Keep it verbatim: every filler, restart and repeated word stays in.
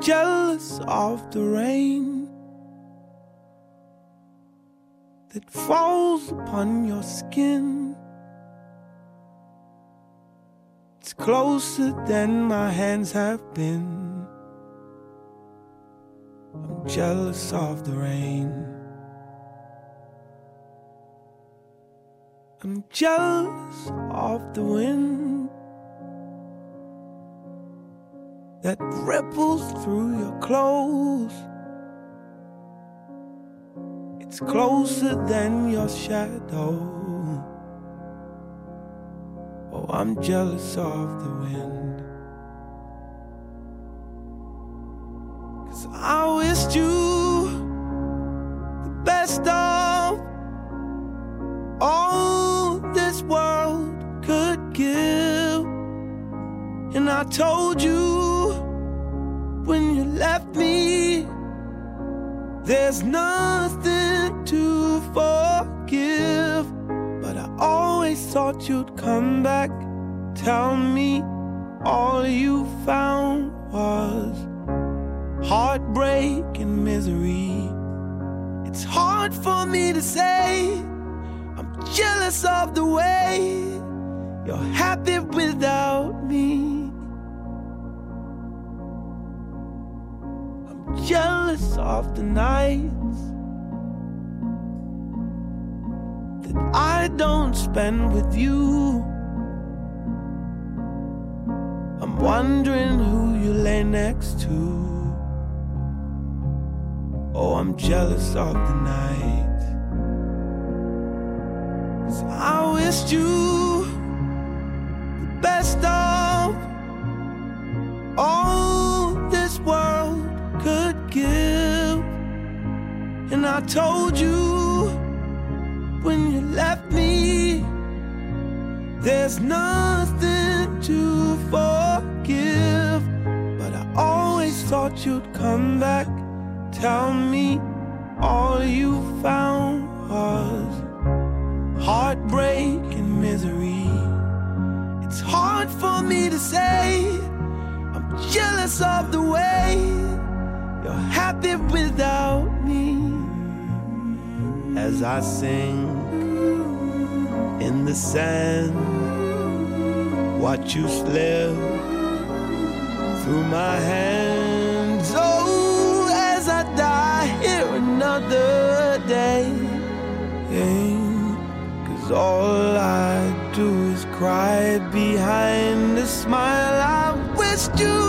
jealous of the rain that falls upon your skin. It's closer than my hands have been. I'm jealous of the rain. I'm jealous of the wind that ripples through your clothes. It's closer than your shadow. Oh, I'm jealous of the wind, 'cause I wished you the best of all this world could give. And I told you when you left me, there's nothing to forgive. But I always thought you'd come back, tell me all you found was heartbreak and misery. It's hard for me to say I'm jealous of the way you're happy without me. I'm jealous of the nights that I don't spend with you. I'm wondering who you lay next to. Oh, I'm jealous of the night, 'cause I wished you the best of all this world could give. And I told you when you left me, there's nothing to forgive. But I always thought you'd come back, tell me all you found was heartbreak and misery. It's hard for me to say I'm jealous of the way you're happy without me. As I sink in the sand, watch you slip through my hands. Oh, as I die here another day, yeah. 'Cause all I do is cry behind a smile. I wished you